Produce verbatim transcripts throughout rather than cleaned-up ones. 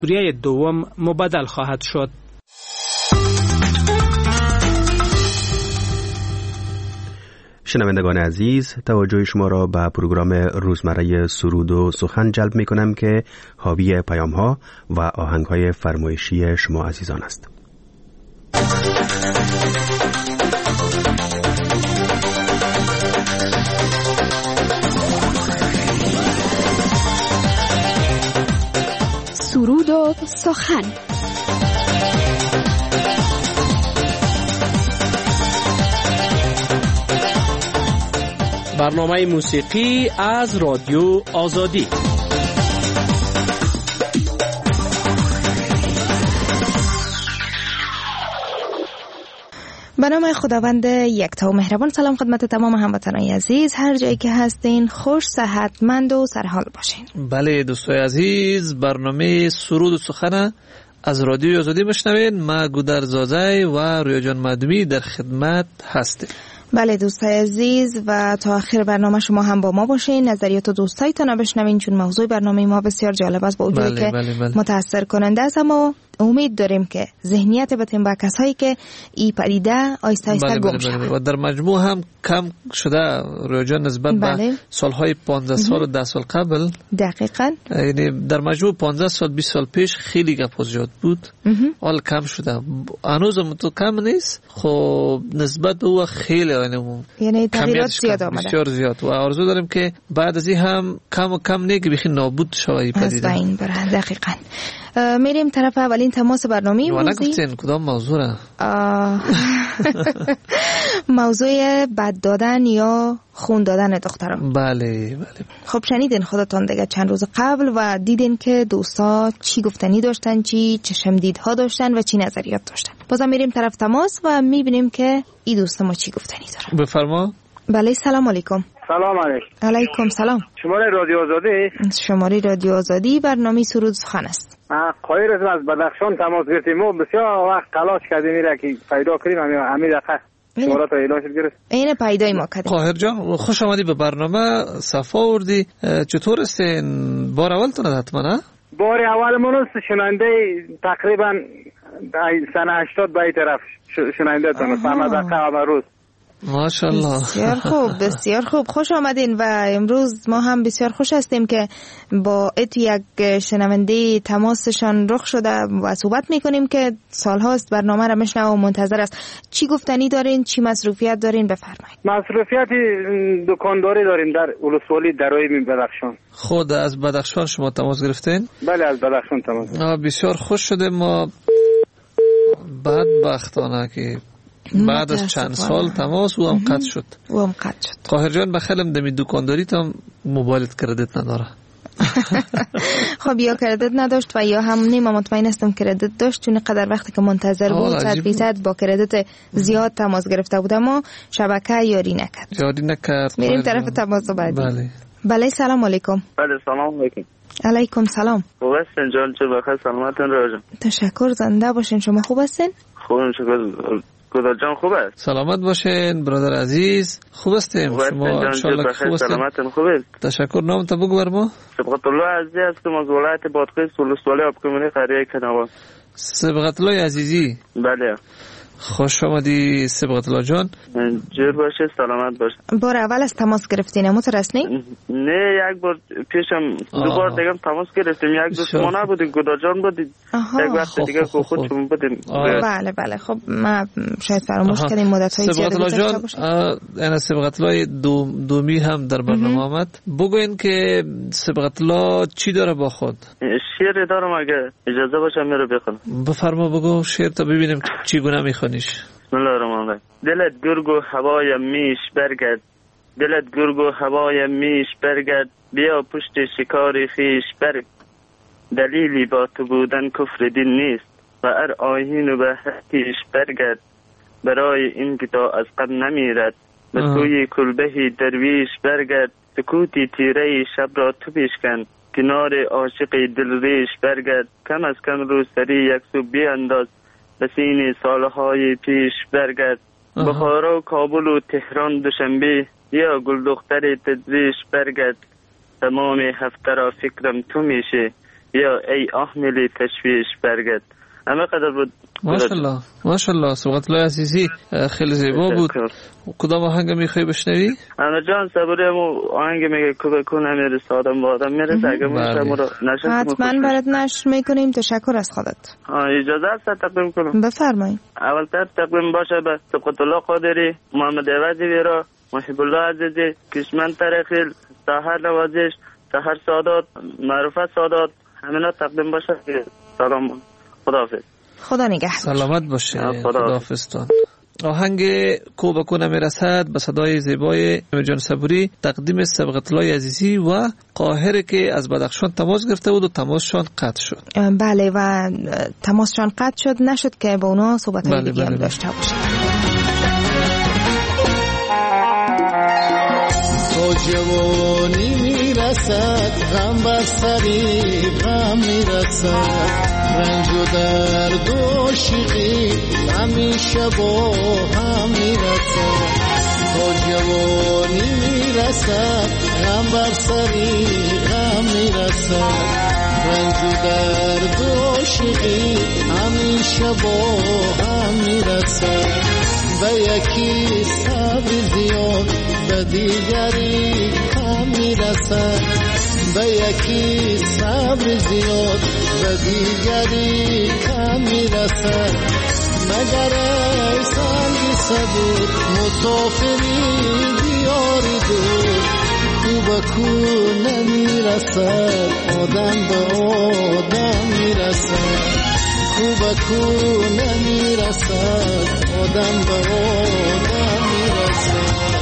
دوره دوم مبدل خواهد شد. شنوندگان عزیز، توجه شما را به پروگرام روزمره سرود و سخن جلب می کنم که حاوی پیام ها و آهنگ های فرمایشی شما عزیزان است. سرود و سخن. برنامه موسیقی از رادیو آزادی. به نام خداوند یکتا و مهربان. سلام خدمت تمام هموطنان عزیز، هر جایی که هستین خوش، صحتمند و سرحال باشین. بله دوستای عزیز، برنامه سرود و سخن از رادیو آزادی میشنوین. ما گودر زازای و رویا جان مدمی در خدمت هستیم. بله دوستای عزیز، و تا آخر برنامه شما هم با ما باشین، نظریات و دوستایتان رو بشنوین، چون موضوع برنامه ما بسیار جالب است با وجودی بله، که بله، بله. متاثر کننده است، اما امید داریم که ذهنیت بتیم با کسایی که این پدیده آیسته آیسته بله، گم بله، شود. بله. و در مجموع هم کم شده رویا جان نسبت بله. به سالهای پانزده سال و ده سال قبل. دقیقا. یعنی در مجموع پانزده سال بیست سال پیش خیلی گپ زیاد بود، حال کم شده. هنوز هم تو کم نیست، خب نسبت به او خیلی یعنی یعنی تغییرات زیاد آمده، بسیار زیاد، و آرزو داریم که بعد از این هم کم و کم نه که بخی نابود شود این پدیده. از بین بره. دقیقاً. میریم طرف اولین تماس برنامه و امروزی. نگفتین کدام موضوع را؟ موضوع بد دادن یا خون دادن دختران. بله بله. خب شنیدین خودتان دیگه چند روز قبل و دیدین که دوستا چی گفتنی داشتن، چی چشمدیدها داشتن و چی نظریات داشتن. بازم میریم طرف تماس و میبینیم که این دوست ما چی گفتنی داره. بفرما. بله سلام علیکم. سلام علیکم. علیکم سلام. شماره رادیو آزادی؟ شماره رادیو آزادی، برنامه سرود سخن است. قایر از بدخشان تماس گرفتیم، ما بسیار وقت تلاش کردیم میره که پیدا کنیم، همین دقیقه شماره تا اعلام شد گرفت. این پیدای ما کردیم. قاهر جان خوش آمدی به برنامه، صفا آوردی. چطور هستین؟ بار اولتون حتما نه؟ بار اول من شنونده تقریبا سنه هشتاد به این طرف شنونده تون فهمد دقیقه روز. ماشاءالله. بسیار خوب، بسیار خوب، خوش آمدین. و امروز ما هم بسیار خوش هستیم که با ات یک شنونده تماسشان رخ شده و صحبت میکنیم که سالهاست برنامه را میشنوه و منتظر است. چی گفتنی دارین؟ چی مصروفیت دارین؟ بفرمایید. مصروفیت دکانداری داریم در ولسوالی درای بدخشان. خود از بدخشان شما تماس گرفتین؟ بله از بدخشان تماس. بسیار خوش شده. ما بدبختانه که بعد از چند سال تماس او هم قطع شد. او هم قطع شد. قاهر جان بخیلم دمی دکانداری تا موبایلت کردیت نداره. خب یا کردیت نداشت و یا هم نیمه مطمئن هستم کردیت داشت، چون قدر وقتی که منتظر بود صد فیصد با کردیت زیاد تماس گرفته بود، اما شبکه یاری نکرد. یاری نکرد. میریم طرف تماس بعدی. بله. بله سلام علیکم. بله سلام علیکم. علیکم سلام. خوب هستین جان؟ چه بخیر سلامتون راجم. تشکر، زنده باشین. شما خوب هستین؟ خوبم شکر. گودر جان خوب است؟ سلامت باشین برادر عزیز. خوب هستیم. شما ان شاء الله خوب هستین؟ سلامتون خوبه؟ تشکر. نام تا بگو برما. سبقت الله عزیزی هستم از ولایت بادغیس، ولسوالی آبکمونی قریه کنوا. سبقت الله عزیزی. بله. خوش آمدی سبقت الله جان. جور باشه، سلامت باشه. بار اول از تماس گرفتین اما ترسنی؟ نه یک بار پیشم دو بار دیگه تماس گرفتیم، یک دو شما نبودین، گودر جان بودین، یک وقت دیگه کو خود شما بودین. بله بله. خب ما شاید فراموش کردیم مدت های زیادی گذشته باشه. انا سبقت الله دو دومی هم در برنامه آمد. بگوین که سبقت الله چی داره با خود؟ شعر دارم، اگه اجازه باشه میرو بخونم. بفرما بگو شعر تا ببینیم چی گونه میخونیش. بسم الله الرحمن الرحیم. دلت گرگ و هوایم میش برگرد، دلت گرگ و هوایم میش برگرد، بیا پشت شکار خیش برگ. دلیلی با تو بودن کفر دین نیست و ار آیین و به حقیش برگرد. برای این که تا از قبل نمیرد به توی کلبهی درویش برگرد. سکوتی تیره شب را تو پیشکن، کنار عاشق دلریش برگرد. کم از کم رو سری یک سو بیانداز، بسین سالهای پیش برگرد. بخارا و کابل و تهران دوشنبه، یا گل دختر تدریش برگرد. تمام هفته را فکرم تو میشه، بیا ای احملی تشویش برگرد. همه قدر بود. ماشاءالله ماشاءالله. صبغت الله عزیزی خیلی زیبا بود. کدام آهنگ میخوای بشنوی؟ انا جان صبوری مو آهنگ میگه که بکنم میره سادم بادم میرسه. اگه میشه ما رو نشست حتما برات نشر میکنیم. تشکر از خودت. اجازه است تقدیم کنم؟ بفرمایید. اول تر تقدیم باشه به سبقت الله قادری، محمد عوضی ویرا، محب الله عزیزی، کشمن ترخیل، سحر نوازش، سحر سادات، معروفت سادات، همینا تقدیم باشه. سلام، خداحافظ. خدا نگهدار. سلامت باشه. خداحافظتان. آهنگ کو بکنه میرسد به صدای زیبای جان صبوری تقدیم سبقت الله عزیزی و قاهره که از بدخشان تماس گرفته بود و تماسشان قطع شد. بله و تماسشان قطع شد، نشد که با اونا صحبت های دیگه هم داشته باشه. تو جوانی میرسد غم بر سری غم میرسد، رنج و درد و شیقی همیشه با هم میرسد. تو جوانی میرسد غم بر سری غم میرسد، رنج و درد و شیقی همیشه با هم میرسد. به یکی صبر زیاد به دیگری کم میرسد، به یکی صبر زیاد به دیگری کم میرسد. مگر ای سنگی صبور مسافری دیاری دور، کو به کو نمیرسد آدم به آدم میرسد، کو به کو نمیرسد آدم به آدم میرسد.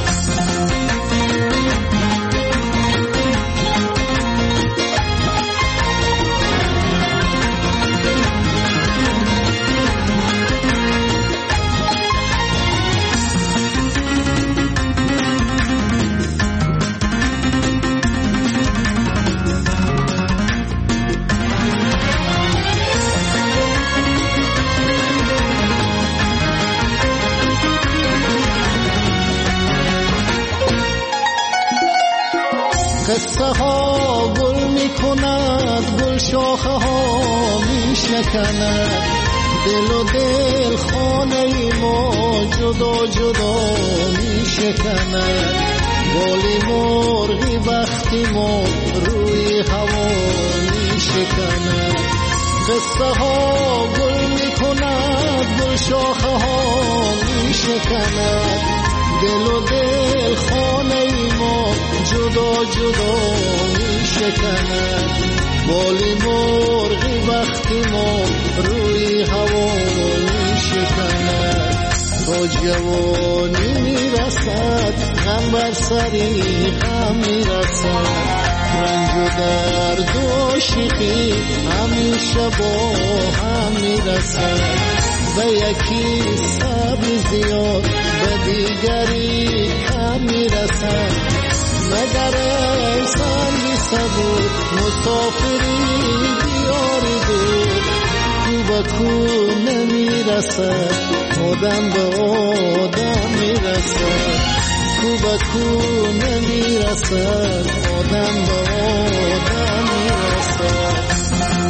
قصه ها گل می کند، گل شاخه ها می شکند، دل و دل خانه ما جدا جدا می شکند. بالی مرغی بختی ما روی هوا می شکند. قصه ها گل می کند، گل شاخه ها می شکند، دل و دل خانه ما جدا جدا می شکند. بالی مرغی وقتی ما روی هوا می شکند. تا جوانی می رسد غم بر سری غم می رسد، رنج و درد و شیقی همیشه با هم می رسد. به یکی صبر زیاد به دیگری کم میرسد. مگر ای سنگی صبور مسافری دیاری دور، کو به کو نمیرسد آدم به آدم میرسد، کو به کو نمیرسد آدم به آدم میرسد.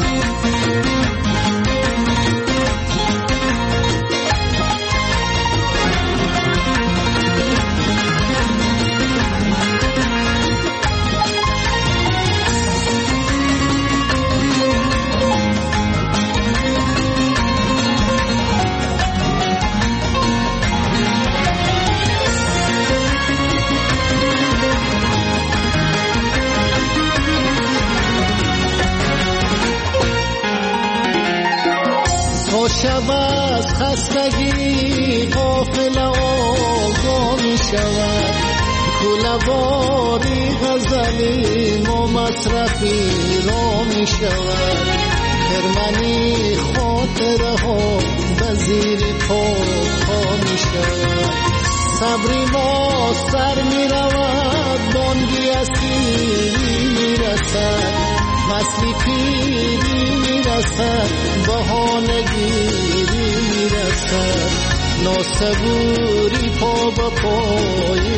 شب از خستگی قافله آگاه می شود، کله‌واری غزلی ما مصرفی را می شود. خرمنی خاطره ها به زیر پا پا می شود. صبری ما سر می رود، بانگی اسیری می رسد، مسلی پیری می رسد، بهانگیری می رسد. ناسبوری پا به پای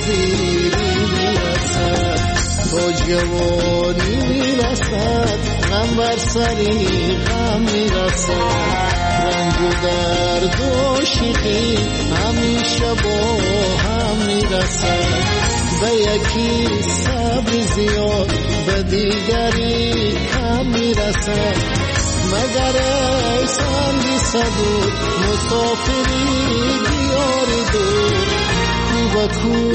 ناگزیری می رسد. تا جوانی می رسد غم بر سری غم میرسد، رنج و درد و شیخی همیشه با هم میرسد. به یکی صبر زیاد به دیگری کم میرسد، مگر ای سنگی صبور مسافری دیار دور، کو به کو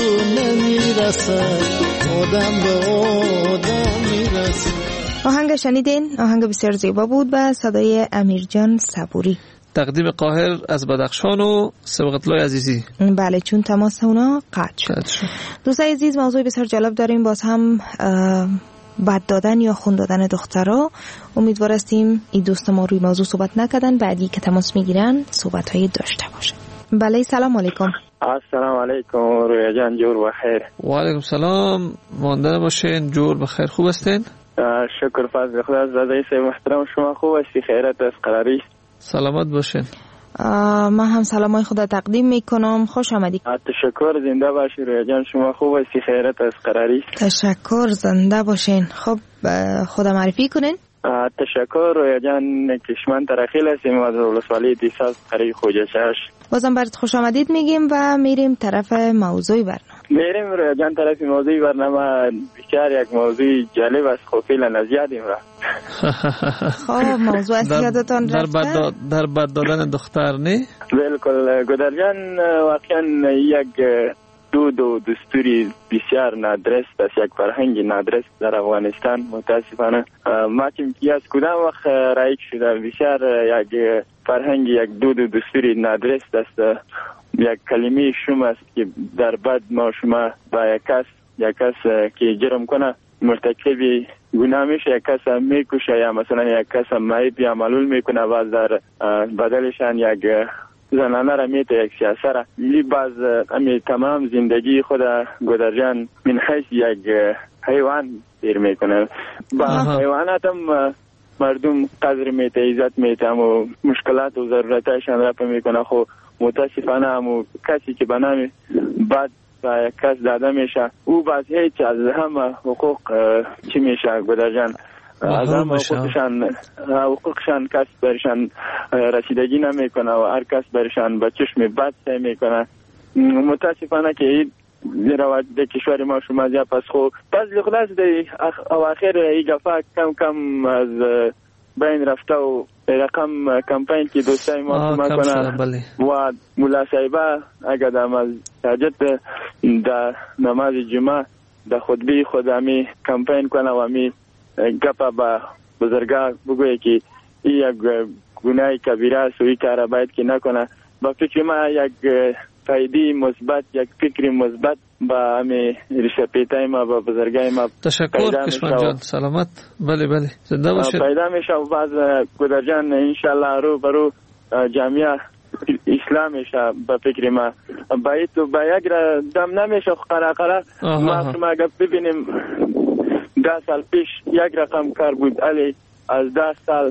نمیرسد آدم به آدم میرسد. آهنگ شنیدین؟ آهنگ بسیار زیبا بود به صدای امیرجان صبوری، تقدیم قاهر از بدخشان و سبقت‌الله عزیزی. بله، چون تماس اونا قطع شد. دوستای عزیز، موضوع بسیار جالب داریم، باز هم بد دادن یا خون دادن دخترها. امیدوار هستیم این دوست ما روی موضوع صحبت نکردن، بعدی که تماس میگیرن صحبت های داشته باشه. بله، سلام علیکم. السلام علیکم رویا جان، جور بخیر. و علیکم سلام، مانده باشین، جور بخیر. خوب هستین؟ شکر فضل خدا. رضای سه محترم شما خوب هستی؟ خیرت است؟ قراری؟ سلامت باشین. من هم سلامای خدا تقدیم میکنم. خوش آمدید. تشکر، زنده باشی رویا جان. شما خوب هستی؟ خیرت است؟ قراری؟ تشکر، زنده باشین. خب خدا معرفی کنین. تشکر رویا جان. کشمن ترخیل هستیم از ولسوالی دیساز قریب خوجشش. بازم برات خوش آمدید میگیم و میریم طرف موضوع برنامه. میریم رویا جان طرف موضوع برنامه. بسیار یک موضوع جالب است، خب فعلا نزیادیم را. خب موضوع است یادتان رفته؟ در بد دادن دختر نه؟ بالکل گودر جان، واقعا یک دود و دستوری بسیار نادرست است، یک فرهنگ نادرست در افغانستان. متاسفانه ما که از کدام وقت رایج شده، بسیار یک فرهنگ، یک دود و دستوری نادرست است. یک کلمه شوم است که در بعد ما شما با یک کس یک کس که جرم کنه مرتکب گناه میشه، یک کس میکشه یا مثلا یک کس مایب یا معلول میکنه، باز در بدلشان یک زنانه را میته، یک سیاسه را. لی باز امی تمام زندگی خود گودرجان من حیث یک حیوان دیر میکنه. با حیوانات هم مردم قدر میته، عزت میته و مشکلات و ضرورتایشان رفع میکنه. خب متاسفانه همو کسی که به نام بعد با یک کس داده میشه، او باز هیچ از همه حقوق چی میشه گودرجان، از همه حقوقشان حقوقشان کس برشان رسیدگی نمیکنه و هر کس برشان به چشم بد سعی میکنه. متاسفانه که این رواج در کشور ما شما زیاد پس خو پس لخلاص در اواخر این گفا کم کم از بین رفته و رقم کمپین که دوستای ما شما کنه و مولا صاحبه اگر در مساجد در نماز جمعه در خطبه خود همی کمپین کنه و همی گپا با بزرگا بگویه که این یک گناه کبیره است و این کار باید که نکنه. با فکر ما یک فایده مثبت، یک فکر مثبت با همه ریشپیتای ما با بزرگای ما. تشکر کشمن جان، سلامت. بله بله، زنده باشید. پیدا میشه و بعض گودر جان انشالله رو برو جامعه اسلام میشه با فکر ما. باید تو با یک دم نمیشه قرار قرار ما شما اگر ببینیم ده سال پیش یک رقم کار بود، علی از ده سال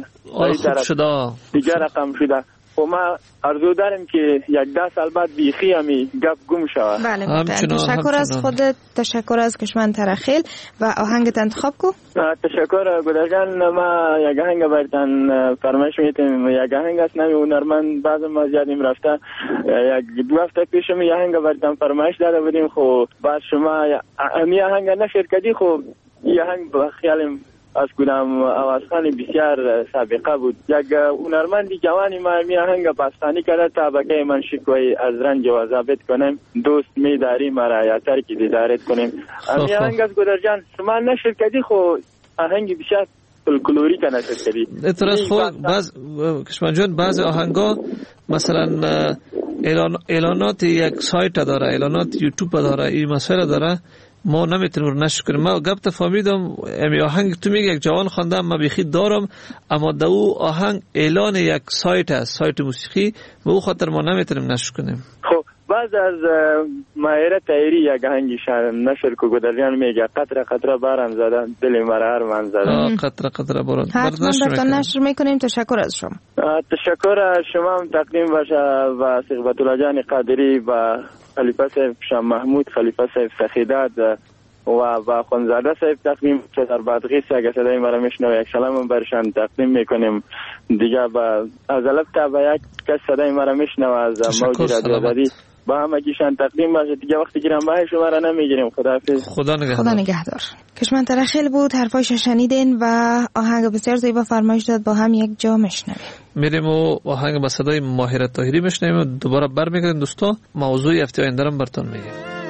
دیگه رقم شده. و ما ارزو داریم که یک ده سال بعد بیخی همی گپ گم شود. بله بله. تشکر از خودت، تشکر از کشمن ترخیل و آهنگت انتخاب کو. تشکر گودرجان. ما یک آهنگ برتن فرمایش میتیم، یک آهنگ است نمی هنرمند بعض ما زیادیم رفته، یک دو هفته پیش می آهنگ برتن فرمایش داده بودیم. خب بعد شما می آهنگ نشر کردی. خب این آهنگ با خیالم از کدام آوازخانی بسیار سابقه بود. یک هنرمندی جوانی ما می آهنگ پاستانی کرده تا بقیه من شکوی از رنج و عذابت کنیم، دوست می داری مرا یا ترکی دیدارت کنیم. می آهنگ از گودرجان شما نشر کردی. خب آهنگ بسیار فولکلوری که نشر کردی. اعتراض خود بعض کشمن جان بعض آهنگا مثلا اعلان اعلانات یک سایت داره، اعلانات یوتیوب داره، این مسئله داره، ما نمیتونیم نشر کنیم. ما گفت فهمیدم امی آهنگ تو میگه یک جوان خواندم، ما بیخی دارم، اما دو آهنگ اعلان یک سایت است، سایت موسیقی، به او خاطر ما نمیتونیم نشر کنیم. خب بعض از ماهره تایری یک آهنگی نشر کو گودرجان میگه قطره قطره باران زده دل مرا ارمان زده. قطره قطره باران حتما براتون نشر میکنیم. تشکر از شما. تشکر از شما هم تقدیم باشه و ثقبت الله جان قادری و خلیفه صاحب شاه محمود، خلیفه صاحب سخیداد و با خانزاده صاحب تقدیم که در بادغیس اگه صدای مرا میشنوه یک سلام برشان تقدیم میکنیم. دیگه با از الب تا با یک کس صدای مرا میشنوه از موج رادیو آزادی با همه گیشان تقدیم باشه. دیگه وقتی گیرم باید شما را نمیگیریم. خداحافظ. خدا نگهدار. خدا نگهدار. کشمنطره خیلی بود، حرفایش شنیدین و آهنگ بسیار زیبا فرمایش داد، با هم یک جا میشنویم. میریم و آهنگ با صدای ماهره طاهری میشنویم و دوباره برمیگردیم. دوستا موضوع هفته آینده رو براتون میگیم.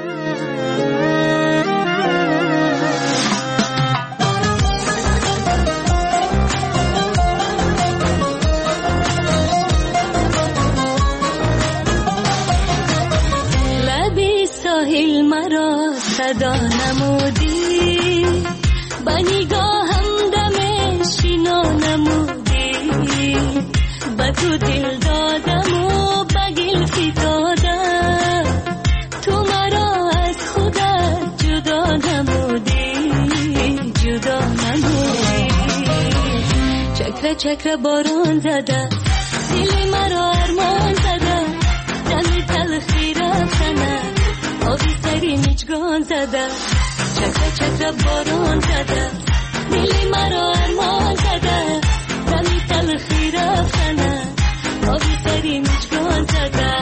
ساحل مرا صدا نمودی، با نگاهم دم شینا نمودی، با تو دل دادم و با گل فتادم، تو مرا از خودت جدا نمودی، جدا نمودی. چکره چکره بارون زده، دل مرا ارمان زده، دمی تلخی رفتنه، آبی سری میچگان زده، چکره چکره بارون زده، دلی مرا ارمان زده، دمی تلخی رفتنه، آبی سری میچگان زده.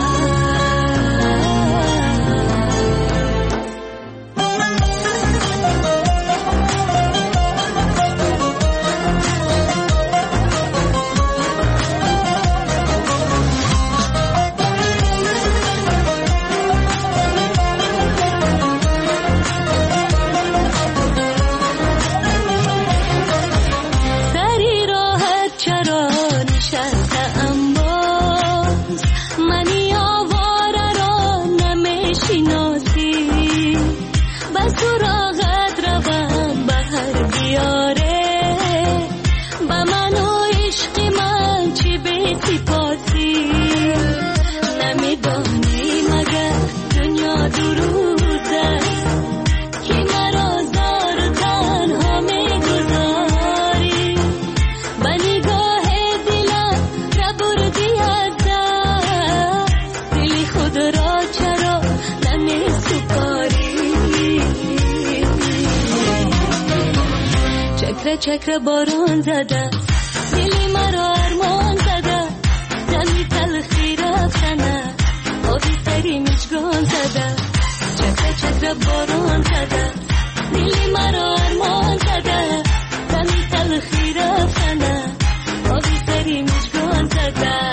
چکره بارون زده، دلی مرا ارمان زده، دمی تلخی رفتنه، آبی سری میچگان زده، چکره چکره بارون زده، دلی مرا ارمان زده، دمی تلخی رفتنه، آبی سری میچگان زده.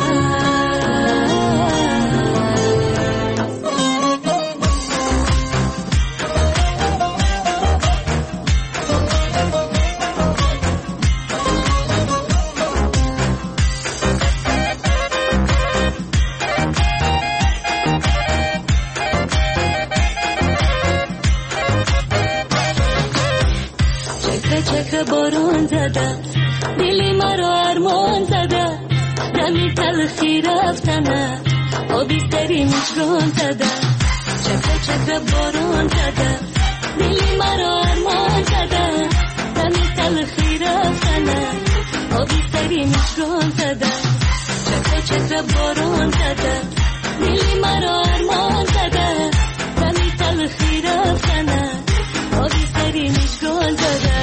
چکره بارون زده، دلی مرا ارمان زده، دمی تلخی رفتنه، آبی سری میچگان زده، چکره چکره بارون زده، دلی مرا ارمان زده، دمی تلخی رفتنه، آبی سری میچگان زده، چکره چکره بارون زده، دلی مرا ارمان زده، دمی تلخی رفتنه، آبی سری میچگان زده.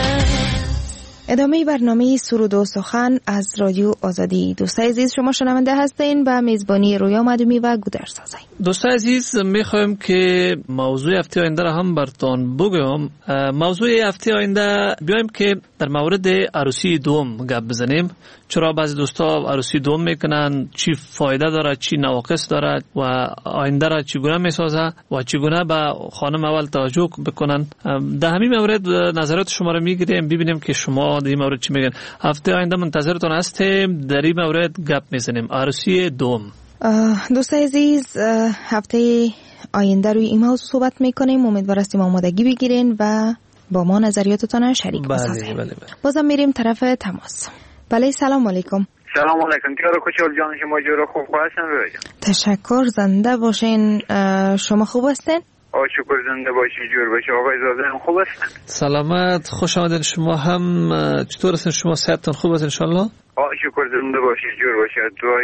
ادامه برنامه سرود و سخن از رادیو آزادی. دوستای عزیز شما شنونده هستین به میزبانی رویا مدومی و گودرزازی. دوستای عزیز میخوایم که موضوع هفته آینده را هم براتون بگم. موضوع هفته آینده بیایم که در مورد عروسی دوم گپ بزنیم. چرا بعضی دوستا عروسی دوم میکنن، چی فایده داره، چی نواقص داره و آینده را چگونه میسازه و چگونه به خانم اول توجه بکنن. در همین مورد نظرات شما را میگیریم ببینیم که شما در این مورد چی میگن. هفته آینده منتظرتون هستیم، در این مورد گپ میزنیم. عروسی دوم. دوستای عزیز هفته آینده روی این موضوع صحبت میکنیم. امیدوار هستیم آمادگی بگیرین و با ما نظریاتتون شریک بسازین. بله بله. بازم میریم طرف تماس. بله سلام علیکم. سلام علیکم. دیار خوشحال جان شما جور خوب هستن رویا. تشکر، زنده باشین. شما خوب هستین؟ آ شکر، زنده باشی، جور باشی. آقای زاده هم خوب هستن؟ سلامت، خوش آمدین. شما هم چطور هستین؟ شما صحتتون خوب است ان شاء الله؟ آ شکر، زنده باشی، جور باشی. دعای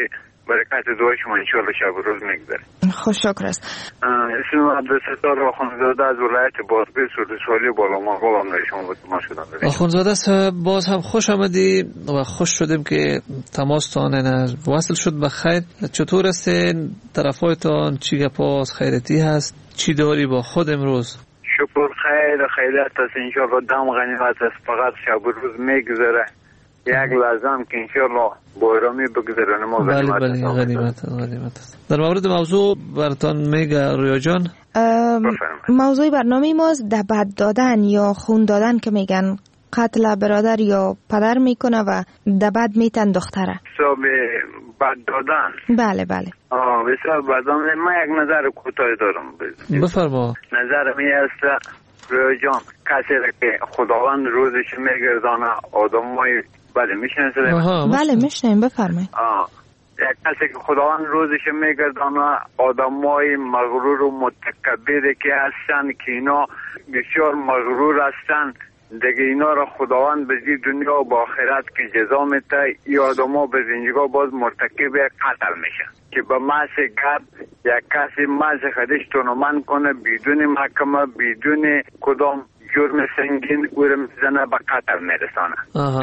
برکت دعای شما انشالله شب و روز میگذره. خوش شکر است. اسم عبدالستار آخوندزاده از ولایت بازبه سردسوالی بالاما قوام رای شما با ما شدم. آخوندزاده صاحب باز هم خوش آمدی و خوش شدیم که تماستان وصل شد به خیر. چطور هستین؟ طرفایتان چی گپاس خیرتی هست؟ چی داری با خود امروز؟ شکر خیر خیرت است انشالله دم غنیمت است فقط شب و روز میگذره. یک لازم که انشالله بایرامی بگذرانه ما غنیمت بله بله غنیمت غنیمت است. در مورد موضوع براتان میگه رویا جان. موضوع برنامه ماست دبد دادن یا خون دادن که میگن قتل برادر یا پدر میکنه و دبد میتن دختره. حساب بد دادن. بله بله. آه حساب بدان من یک نظر کوتاه دارم. بفرما. نظر می است رویا جان کسی را که خداوند روزش میگردانه آدمای بله میشناسید؟ بله میشناسیم بفرمایید. آه یک کسی که خداوند روزش میگردانه آدمای مغرور و متکبر که هستن که اینا بسیار مغرور هستن دیگه اینا را خداوند به زی دنیا و با آخرت که جزا میده ای آدما به زندگی باز مرتکب قتل میشه که به محض گپ یک کسی محض خودش تونمن کنه بدون محکمه بدون کدام جرم سنگین او را میزنه به قتل میرسانه.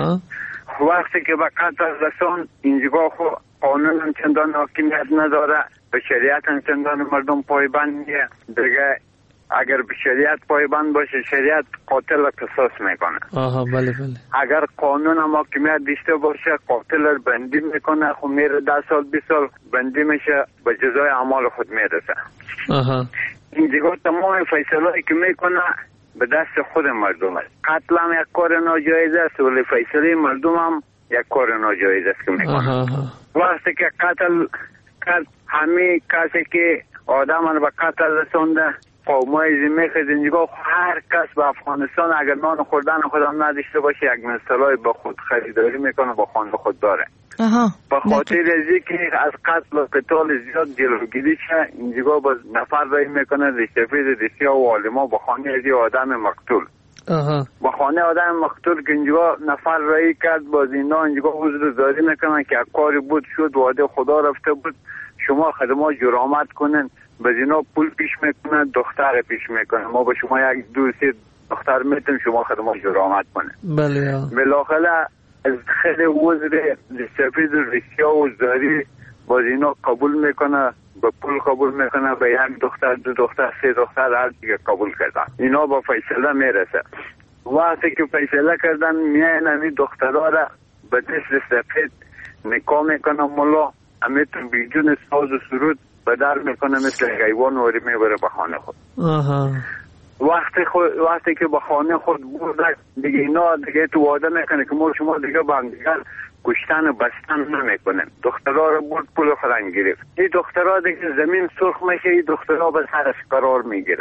وقتی که به قتل رسان اینجا خو قانون هم چندان حاکمیت نداره به شریعت هم چندان مردم پایبند نیه دیگه اگر به شریعت پایبند باشه شریعت قاتل را قصاص میکنه. آها بله بله. اگر قانون هم حاکمیت داشته باشه قاتل را بندی میکنه خب میره ده سال بیست سال بندی میشه به جزای اعمال خود میرسه. آها اینجا تمام فیصله که میکنه به دست خود مردم است. قتل هم یک کار ناجایز است ولی فیصله مردم هم یک کار ناجایز است که میکنه. وقتی که قتل کرد همه کسی که آدم رو به قتل رسونده قومای زمین خزنجگاه هر کس به افغانستان اگر نان خوردن خودم نداشته باشه یک مسئله با خود خریداری میکنه با خانه خود داره. به خاطر ازی که از قتل و قتال زیاد جلوگیری شه اینجا با نفر رای میکنه دستفید دستیا و عالما با خانه ازی آدم مقتول. با خانه آدم مقتول که اینجا نفر رای کرد باز اینا اینجا حضور داری میکنن که کاری بود شد وعده خدا رفته بود شما خدمات جرامت کنن به اینا پول پیش میکنن دختر پیش میکنن ما با شما یک دو سه دختر میتونیم شما خدمات جرامت کنن. بله بالاخره از خیلی وزر سفید و رسیا و زاری باز اینا قبول میکنه به پول قبول میکنه به یک دختر دو دختر سه دختر هر دیگه قبول کردن اینا با فیصله میرسه. وقتی که فیصله کردن میاین این دخترها را به دست سفید نکاح میکنه ملا امیتون بیجون ساز و سرود به در میکنه مثل حیوان وری میبره به خانه خود. آها. وقتی خود وقتی که به خانه خود برده دیگه اینا دیگه تو وعده میکنه که ما شما دیگه با هم دیگر کشتن و بستن نمیکنه. دخترها رو برد پول خودن گرفت. این دخترها دیگه زمین سرخ میشه این دخترها به سرش قرار میگیره.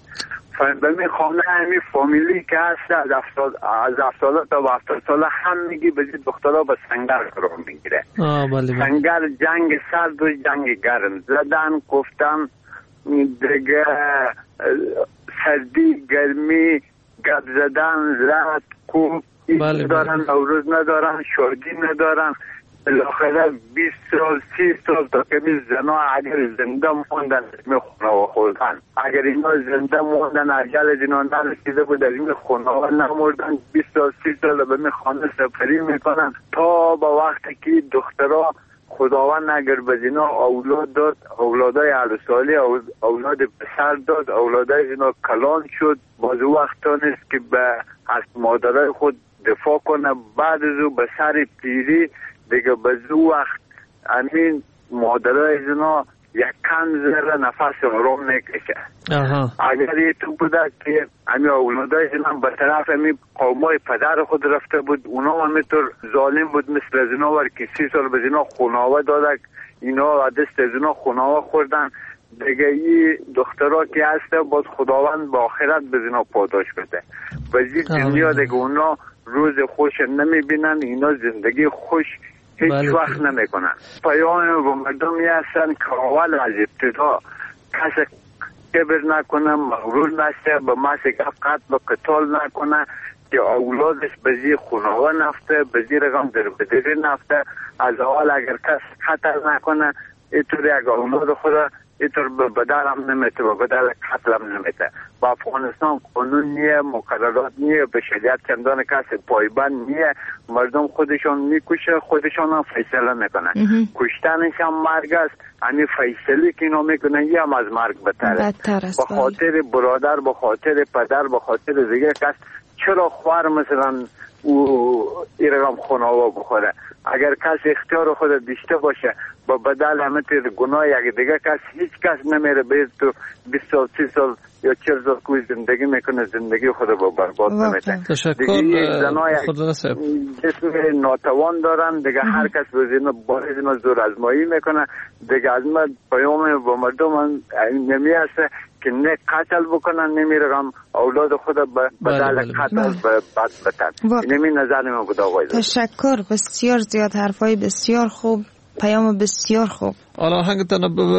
فهمی خانه همی فامیلی که هست از هفتاد تا هفتاد ساله هم میگی به دخترها به سنگر قرار میگیره. سنگر جنگ سرد و جنگ گرم زدن گفتم دیگه سردی گرمی گپ زدن رد کوب ندارن نوروز ندارن شادی ندارن بالاخره بیست سال سی سال تا که بیست زنا اگر زنده موندن می خونه خوردن اگر اینا زنده موندن اجل اینا نرسیده بود از این خونه ها نموردن بیست سال سی سال به می خانه سفری میکنن تا با وقتی که دخترها خداوند اگر به اینا اولاد داد اولادای عروسالی اولاد پسر داد اولادای اینا کلان شد باز وقت نیست که به از مادرای خود دفاع کنه بعد از او به سر پیری دیگه به زو وقت امین مادرای اینا یک کم زره نفس آرام میکشه. اگر یه تو بوده که امی اولادای اینا به طرف امی قومای پدر خود رفته بود اونا همیتر ظالم بود مثل از اینا ور که سی سال به اینا خوناوه داده اینا دست از اینا خوناوه خوردن دیگه این دخترها که هسته باید خداوند با آخرت به اینا پاداش بده و زی دنیا دیگه اونا روز خوش نمیبینن اینا زندگی خوش هیچ بله وقت نمی کنن. پیام با مردمی هستن که اول از ابتدا کسی کبر نکنه مغرور نشه به محض قتل و قتال نکنه که اولادش به زیر خونه‌ها نفته، به زیر رقم در بدری نفته. از اول اگر کس خطر نکنه اینطور یک اولاد خدا اینطور به بدل هم نمیته، به بدل قتل هم نمیته. با افغانستان قانون نیه، مقررات نیه، به شریعت چندان کسی پایبند نیه. مردم خودشان میکشه، خودشان هم فیصله میکنن. کشتنش هم مرگ است. یعنی فیصله که اینا میکنن یه هم از مرگ بتره. به خاطر برادر، به خاطر پدر، به خاطر دیگه کس چرا خوار مثلا او این رقم خونه‌ها بخوره؟ اگر کس اختیار خود داشته باشه با بدل همه تیر گناه یک دیگه کس، هیچ کس نمیره به تو بیست سال سی سال یا چهل سال کوی زندگی میکنه، زندگی خود با برباد نمیده. تشکر خدا نصیب. جسم ناتوان دارن دیگه، هر کس به زینا باید اینا زور ازمایی میکنه دیگه. از من پیام با مردم نمیرسه که نه قتل بکنن، نمیرم اولاد خود به بدل قتل بد بتن. اینمی نظر من بود آقای. تشکر، بسیار زیاد، حرفای بسیار خوب، پیام بسیار خوب. حالا هنگتان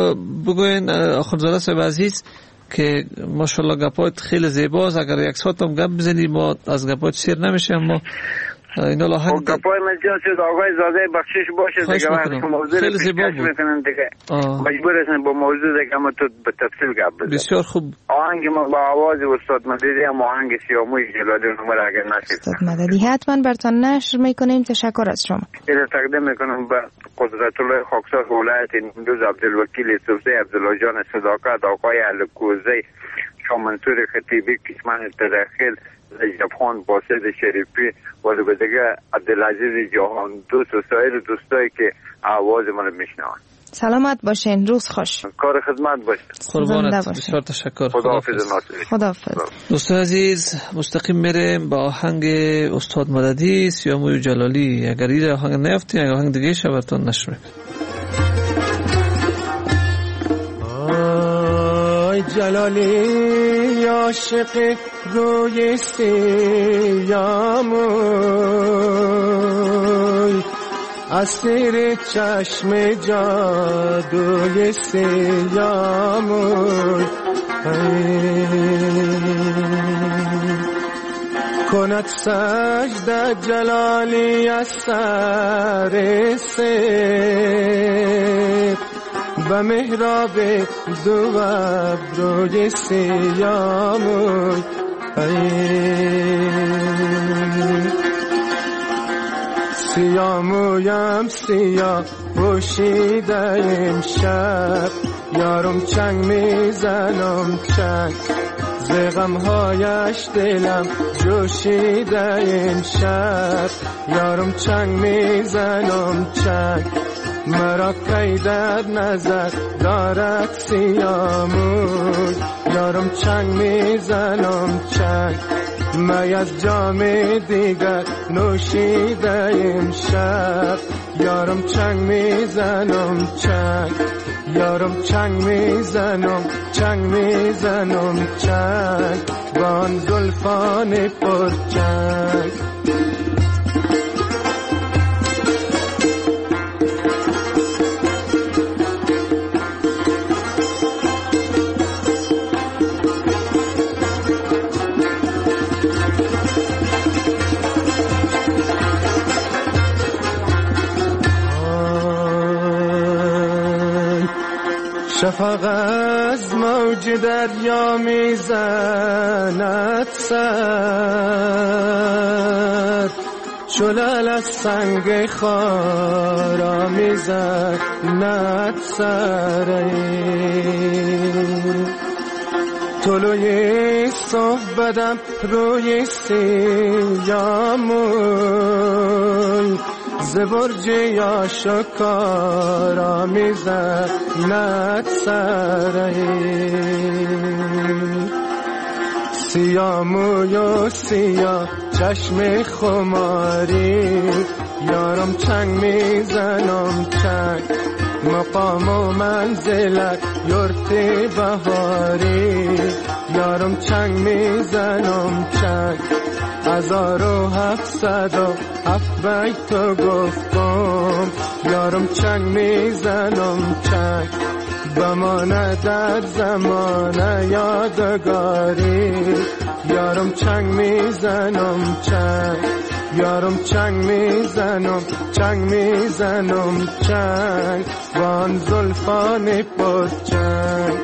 بگوین آخوندزاده صاحب عزیز که ماشاءالله گپایت خیلی زیباست. اگر یک ساعت هم گپ بزنی ما از گپایت سیر نمیشه، اما اینا لاهنگ گپای من جان شد آقای زاده بخشش باشه دیگه. وقتی موضوع خیلی زیبا بود میکنن دیگه مجبور هستن با موضوع دیگه ما تو به تفصیل گپ بزنیم. بسیار خوب. آهنگ ما با آواز استاد مددی هم آهنگ سیاموی جلالی نمر اگر نشید استاد مددی حتما براتون نشر میکنیم. تشکر از شما. اینو تقدیم میکنم به قدرت الله خاکسار ولایت نیمروز، عبدالوکیل یوسفزی، عبدالله جان صداقت، آقای الکوزی، شاه منصور خطیبی، کشمن تدخل، رجب خان باسد شریفی و دیگه عبدالعزیز جهان دوست و سایر دوستایی که آواز منو میشنوند. سلامت باشین، روز خوش. کار خدمت باشین. قربانت، بسیار تشکر. خداحافظ. خداحافظ. دوستان عزیز مستقیم میریم با آهنگ استاد مددی سیاموی جلالی. اگر این آهنگ نیافتی اگر آهنگ دیگه شبتون نشر میکنم. آی جلالی عاشق روی سیاموی، اسیر چشم جادوی سیاموی، کند سجده جلالی از سر سر به محراب دو ابروی سیاموی، سیامویم سیاه پوشیده امشب، یارم چنگ میزنم چنگ، ز غمهایش دلم جوشیده امشب، یارم چنگ میزنم چنگ، مرا کی در نظر دارد سیاموی، یارم چنگ میزنم چنگ، می از جام دیگر نوشیده امشب، یارم چنگ میزنم چنگ، یارم چنگ میزنم چنگ میزنم چنگ، با آن زلفان پر چنگ. شفق از موج دریا میزند سر، شلال از سنگ خارا میزند سر، طلوع صبح بدم روی سیاموی، ز برج آشکارا میزند سر، سیاموی و سیاه چشم خماری، یارم چنگ میزنم چنگ، مقام و منزلت یورت بهاری، یارم چنگ میزنم چنگ، هزار و هفتصد و هفت بیت گفتم، یارم چنگ میزنم چنگ، بمانه در زمان یادگاری، یارم چنگ میزنم چنگ یارم چنگ میزنم چنگ میزنم چنگ وان زلفان پر چنگ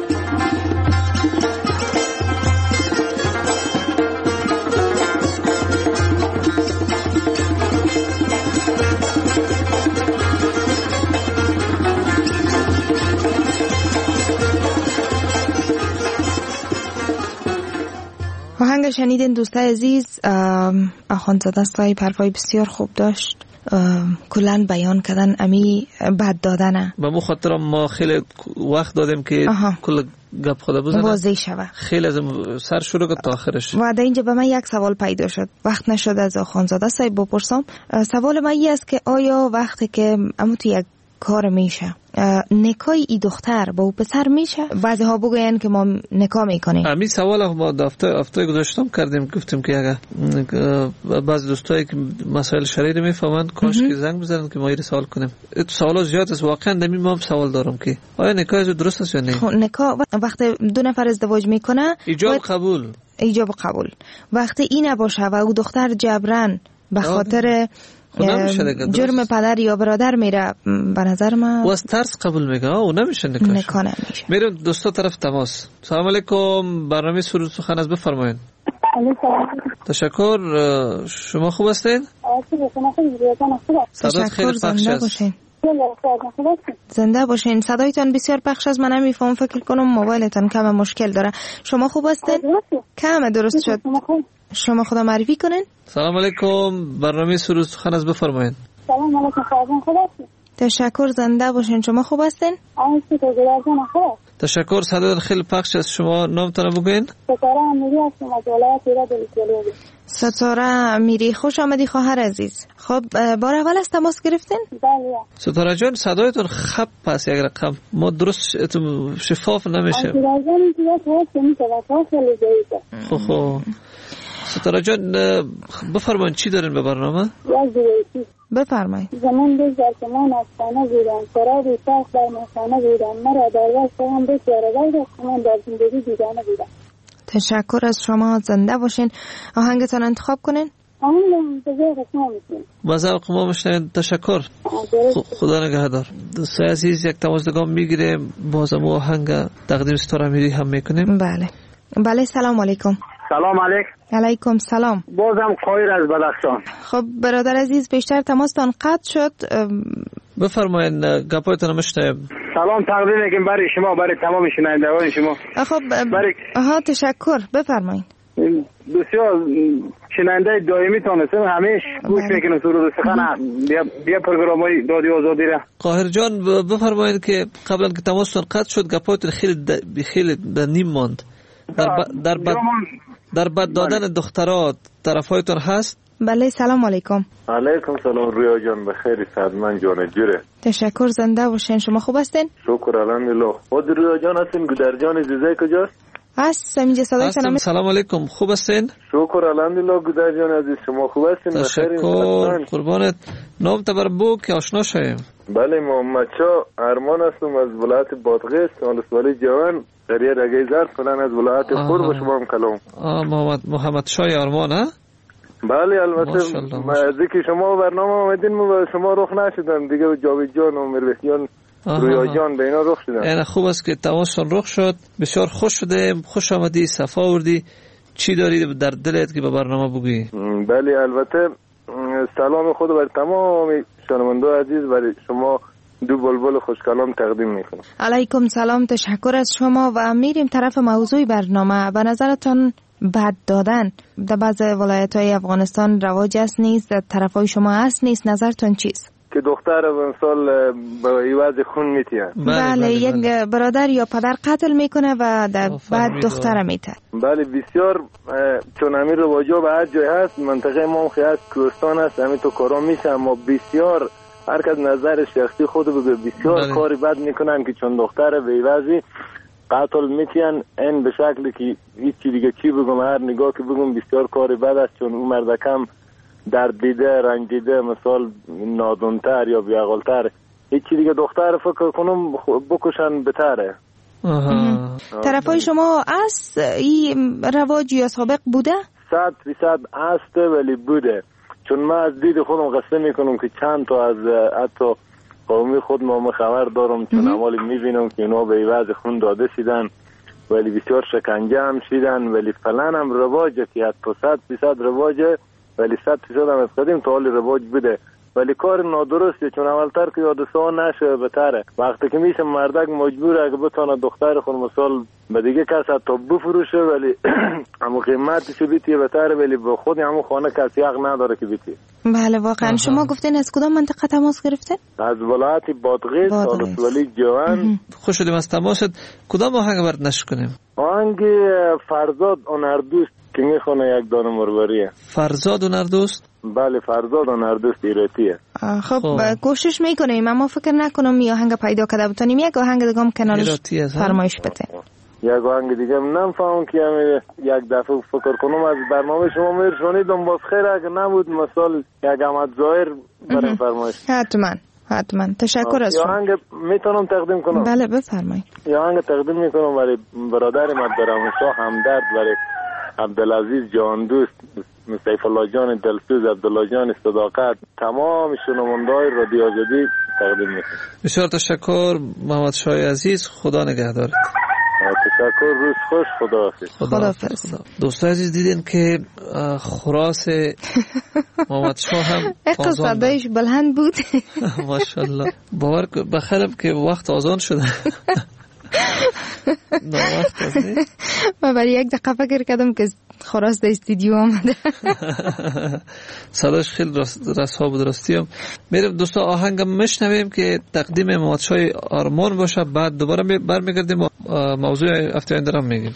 آهنگ شنیدین دوستای عزیز. آخوندزاده صاحب حرفای بسیار خوب داشت، کلن بیان کردن امی بد دادنه. به مخاطر ما خیلی وقت دادیم که کل گپ خدا بزنه واضح شوه. خیلی از سر شروع تا آخرش. و در اینجا به من یک سوال پیدا شد، وقت نشد از آخوندزاده صاحب بپرسم. سوال من این است که آیا وقتی که امو تو یک کار میشه نکاح ای دختر با او پسر میشه؟ بعضی ها بگوین که ما نکاح میکنیم. همین سوال ما دفعه هفته گذاشتم کردیم، گفتیم که اگه بعضی دوستایی که مسائل شرعی رو میفهمن کاش که زنگ بزنن که ما این سوال کنیم. سوالا زیاد است واقعا. دمی ما هم سوال دارم که آیا نکاح از درست است یا نه؟ خب نکاح وقتی دو نفر ازدواج میکنه ایجاب قبول ایجاب قبول وقتی این نباشه و او دختر جبران به خاطر جرم پدر یا برادر میره، به نظر من و از ترس قبول میگه او نمیشه نکاح نمیشه. میرم دوستا طرف تماس. سلام علیکم، برنامه سرود سخن از بفرمایید. تشکر. شما خوب هستین؟ صدات خیلی پخش است. زنده باشین. صدایتان بسیار پخش است. من نمیفهم، فکر کنم موبایلتان کم مشکل داره. شما خوب هستین؟ کم درست شد. شما خدا معرفی کنین. سلام علیکم، برنامه سرود سخن از بفرمایید. سلام علیکم، خواهران خوب هستین؟ تشکر. زنده باشین. شما خوب هستین؟ تشکر. صدایتان خیلی پخش است. شما نامتان بگوین. ستاره امیری هستم از ولایت ایران دلگلی. ستاره امیری، خوش آمدی خواهر عزیز. خب بار اول از تماس گرفتین؟ بله. ستاره جان صدایتون خب پس یک رقم ما درست شفاف نمیشه. ستاره جان دیگه تو نمیشه واسه خیلی ضعیفه. خب خب ستاره جان بفرمایید چی دارین به برنامه؟ بفرمایید. زمان بیش در کمان افسانه بودم، سرابی سخت در مخانه بودم، مرا در وقت هم بسیار وقت من در زندگی دیگانه بودم. تشکر از شما. زنده باشین. آهنگتان انتخاب کنین. آهنگ بزرگ شما میشین. بزرگ شما میشین. تشکر. خدا نگهدار. دوستای عزیز یک تماسگام میگیریم، بازم آهنگ تقدیم ستاره امیری هم میکنیم. بله بله. سلام علیکم. سلام علیکم. علیکم سلام. بازم خیر از بدخشان. خب برادر عزیز بیشتر تماستان قطع شد. بفرمایید گپایتون میشنویم. سلام تقدیم میکنم برای شما، برای تمام شنوندگان شما. خب برای... آها تشکر. بفرمایید. بسیار شنونده دائمی تانستم، همیشه گوش میکنم سرود سخن. بیا بیا پروگرامای دادی آزادی را. قاهر جان بفرمایید که قبلا که تماستون قطع شد گپایتون خیلی د... خیلی در نیم ماند. در ب... در بد در بد دادن دخترات طرفایتون هست؟ بله. سلام علیکم. علیکم سلام. رویا جان بخیر، صدمن جان جوره. تشکر. زنده باشین. شما خوب هستین؟ شکر الحمدلله. خود رویا جان هستین؟ گودر جان زیزه کجاست؟ هستم اینجا. صدایتان. سلام علیکم، خوب هستین؟ شکر الحمدلله. گودر جان عزیز شما خوب هستین؟ تشکر. قربانت. نام تبر بو که آشنا شویم. بله محمد شاه ارمان هستم از ولایت بادغیس، آلسوالی جوان، قریه رگه زرد فلان از ولایت خور با شما هم کلام. آه محمد محمد شاه ارمان ها؟ بله البته از اینکه شما برنامه آمدین و شما رخ نشدن دیگه، جاوید جان و مروت جان رویا جان به اینا رخ شدن. یعنی خوب است که تماسون رخ شد. بسیار خوش شدیم. خوش آمدی، صفا آوردی. چی داری در دلت که به برنامه بگی؟ بله البته سلام خود بر تمام شنوندگان عزیز، برای شما دو بلبل خوشکلام تقدیم میکنم. علیکم سلام. تشکر از شما و میریم طرف موضوع برنامه. به نظرتان بد دادن در بعض ولایت‌های افغانستان رواج است نیست؟ در طرفای شما است نیست؟ نظرتون چیست؟ که دختر به سال به عوض خون میتیه. بله, بله, بله یک بله. برادر یا پدر قتل میکنه و در بعد دختر میته. بله بسیار چون امیر رواجا به هر جای هست، منطقه ما خیلی کوهستان است، همین تو کارا میشه، اما بسیار هر کس نظر شخصی خود بگه بسیار بله. کاری بد میکنن که چون دختر به عوضی قتل میتین. این به شکلی که هیچ چی دیگه چی بگم، هر نگاه که بگم بسیار کاری بد است، چون اون مردکم درد دیده، رنج دیده، مثال نادونتر یا بیعقلتر، هیچ چی دیگه دختر فکر کنم بکشن بتره. طرفای شما است این رواج یا سابق بوده؟ صد فیصد است ولی بوده، چون من از دید خودم قصه میکنم که چند تا از حتی قومی خود ما خبر دارم، چون امالی میبینم که اونا به وضع خون داده شدن ولی بسیار شکنجه هم شدن، ولی فلان هم رواجه که حتی صد فیصد رواجه ولی صد فیصد هم از قدیم تا حال رواج بوده، ولی کار نادرسته، چون اولتر که حادثه نشه بهتره. وقتی که میشه مردک مجبوره که بتونه دختر خود مثال به دیگه کس حتی بفروشه ولی همو قیمتش بیتیه بهتره، ولی به خود همو خانه کسی حق نداره که بیتیه. بله واقعا. شما گفتین از کدام منطقه تماس گرفتین؟ از ولایت بادغیس، آرس ولی جوان. خوش شدیم از تماست. کدام آهنگ برد نشر کنیم؟ آهنگ فرزاد هنردوست که میخونه یک دانه مربریه. فرزاد هنردوست؟ بله فرزاد هنردوست ایراتیه. خب, خب کوشش میکنیم، اما فکر نکنم یه آهنگ پیدا کرده بتونیم. یک آهنگ دیگه هم کنارش فرمایش بده. یک آهنگ دیگه هم نمیفهمم که یک دفعه فکر کنم از برنامه شما میرسونیدم، باز خیر اگه نبود مثال یک احمد ظاهر برای فرمایش. حتما حتما. تشکر از شما. یه آهنگ میتونم تقدیم کنم؟ بله بفرمایید. یه آهنگ تقدیم میکنم برای برادر مدرمشاه همدرد، برای عبدالعزیز جان دوست، سیف الله جان دلسوز، عبدالله جان صداقت، تمام شنونده‌های رادیو آزادی تقدیم میکنم. بسیار تشکر محمد شاه عزیز، خدا نگهدارت. تشکر، روز خوش، خدا حافظ. خدا حافظ. دوستان عزیز دیدین که خراس محمد شاه هم آزان صدایش بلند بود. ماشاءالله. باور بخیرم که وقت آزان شده. نوقت است نه؟ من برای یک دقیقه فکر کردم که خراس در استودیو آمده. صداش خیلی رسا بود. راستیم میرم دوستا آهنگم میشنویم که تقدیم محمد شاه آرمان باشه، بعد دوباره برمیگردیم موضوع هفته آینده رو میگیم.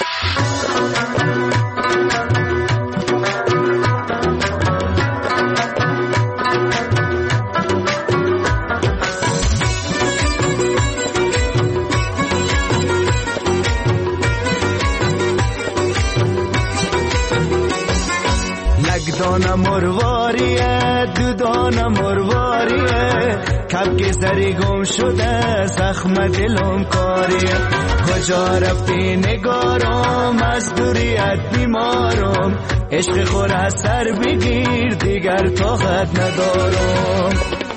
دانه مرواریه دو دانه مرواریه، کبک سری گم شده زخم دلم کاریه. کجا رفتی نگارم از دوریت بیمارم، عشق خور از سر بگیر دیگر طاقت ندارم.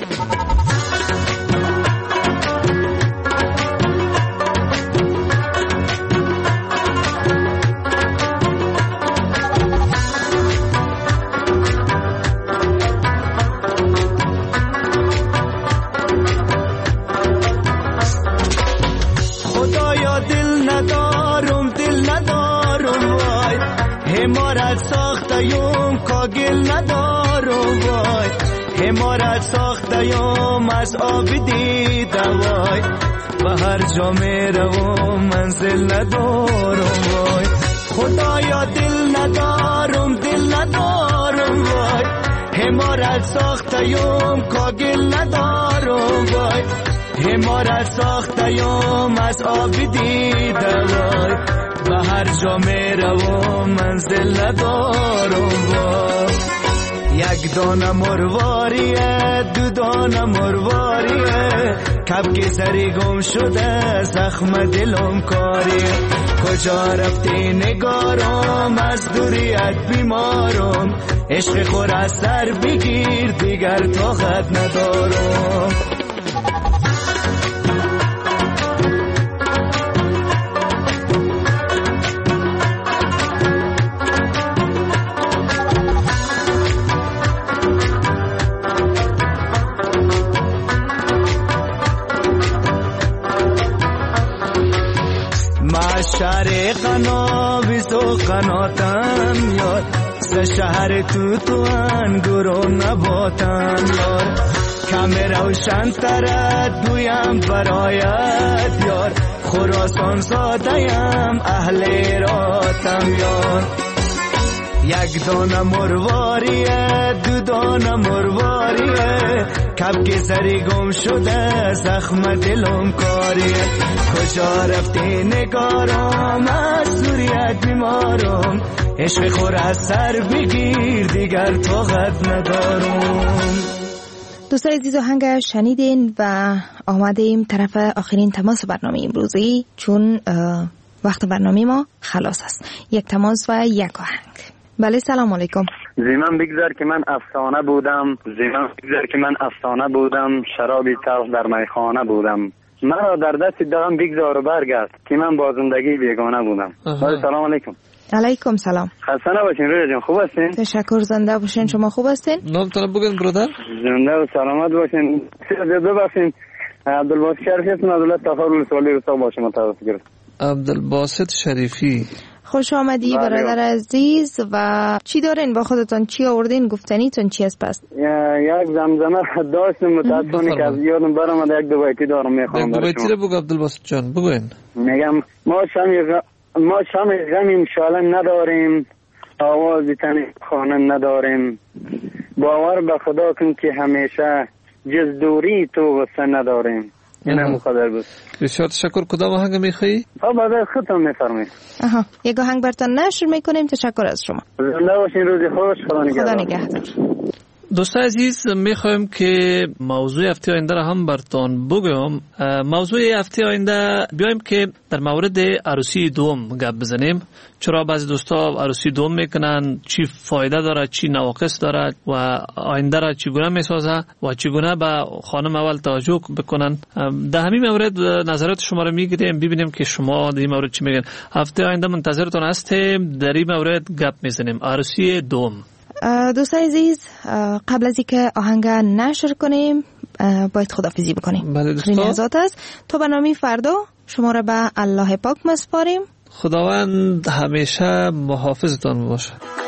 کاگل ندارم وای، حمارت ساختیم از آب دیدم وای، و هر جا میروم منزل ندارم وای. خدایا دل ندارم دل ندارم وای، حمارت ساختیم کاگل ندارم وای، حمارت ساختیم از آب دیدم وای، و هر جا میروم منزل ندارم وای. یک دانه مرواریه دو دانه مرواریه، کبک سری گم شده زخم دلم کاریه. کجا رفتی نگارم از دوریت بیمارم، عشق خور از سر بگیر دیگر طاقت ندارم. شهر قناویز و قناتم یار، ز شهر تو تو انگور نباتم یار. کم روشن ترد گویم برایت یار، خراسان زادیم اهل راتم یار. یک دانه مرواریه دو دانه مرواریه، کبک سری گم شده زخم دلم کاریه. کجا رفتی نگارم از دوریت بیمارم، عشق خور از سر بگیر دیگر طاقت ندارم. دوستان عزیز آهنگ شنیدین و آمدیم طرف آخرین تماس برنامه امروزی، چون وقت برنامه ما خلاص است. یک تماس و یک آهنگ. بله سلام علیکم. زیمان بگذار که من افسانه بودم، زیمان بگذار که من افسانه بودم، شرابی تلخ در میخانه بودم، مرا در دست دارم بگذار و برگرد که من با زندگی بیگانه بودم. بله سلام علیکم. علیکم سلام. خسته نباشین رویا جان، خوب هستین؟ تشکر، زنده باشین. شما خوب هستین؟ نامتون بگین برادر. زنده و سلامت باشین. ببخشین عبدالباسط شریفی هستم از ولایت تخار ولسوالی رستاق با شما تماس گرفتم. عبدالباسط شریفی، خوش آمدی برادر عزیز. و چی دارین با خودتون؟ چی آوردین؟ گفتنیتون چی است پس؟ یک زمزمه داشتم متاسفانه که از یادم برآمد، یک دو بیتی دارم میخوام. یک دو بیتی رو بگو عبدالباسط جان، بگوین. میگم ما شمی غ... ما شمی غمیم شالن نداریم، آواز تن خانن نداریم، باور به خدا کن که همیشه جز دوری تو غصه نداریم. این هم مقدر بود. بسیار تشکر. کدام آهنگ میخوایی؟ ها بعد خودتون میفرمایید. آها، یک آهنگ براتون نشر میکنیم. تشکر از شما. زنده باشین، روزی خوش. خدا نگهدار. خدا نگهدار. دوستان عزیز، میخوایم که موضوع هفته آینده را هم براتون بگم. موضوع هفته آینده بیایم که در مورد عروسی دوم گپ بزنیم. چرا بعضی دوستا عروسی دوم میکنن، چی فایده داره، چی نواقص داره و آینده را چگونه میسازه و چگونه به خانم اول توجه بکنن. در همین مورد نظرات شما رو میگیریم، ببینیم که شما در این مورد چی میگن. هفته آینده منتظرتون هستیم، در این مورد گپ میزنیم. عروسی دوم. دوستان عزیز، قبل از اینکه آهنگ نشر کنیم باید خداحافظی بکنیم. بله دوستان، لحظات است تا برنامه فردا شما را به الله پاک مسپاریم. خداوند همیشه محافظتان باشه.